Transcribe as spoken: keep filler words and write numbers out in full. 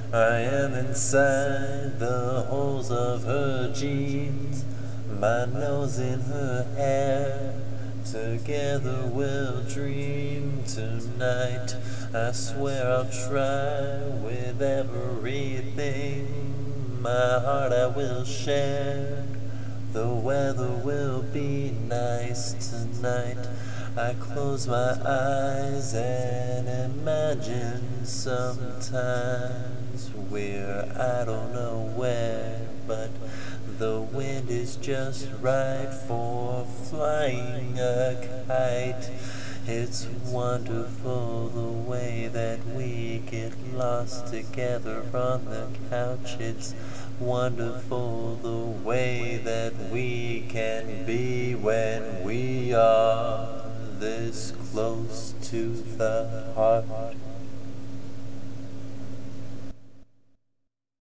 I am inside the holes of her jeans, my nose in her hair. Together we'll dream tonight. I swear I'll try with everything. My heart I will share. The weather will be nice tonight. I close my eyes and imagine sometimes we're I don't know where, but the wind is just right for flying a kite. It's wonderful the way that we get lost together on the couch. It's wonderful the way that we can be when we are this close to the heart.